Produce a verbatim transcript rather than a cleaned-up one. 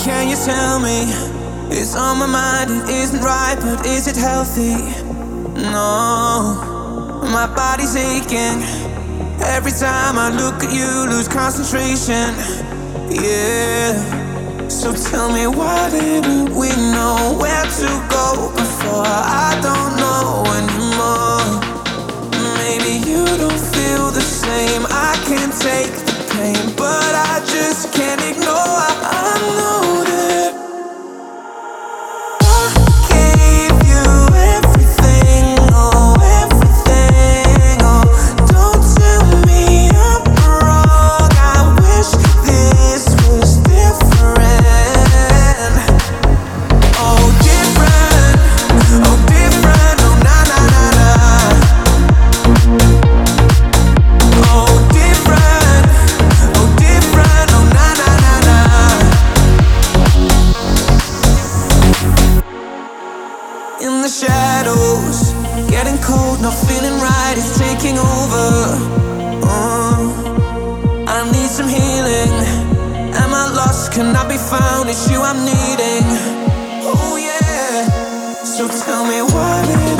Can you tell me? It's on my mind, it isn't right, but is it healthy? No, my body's aching. Every time I look at you, lose concentration. Yeah. So tell me, why didn't we know where to go before? I don't know anymore. Maybe you don't feel the same. I can't take the pain, but I just can't ignore. I know that I gave you everything, oh, everything, oh. Don't tell me I'm wrong. I wish this was different. Oh, different, oh, different, oh, na na na na. Oh, different, oh, different, oh, na na na na. In the shadows, getting cold, not feeling right, it's taking over. Oh, I need some healing. Am I lost? Can I be found? It's you I'm needing. Oh yeah. So tell me, why did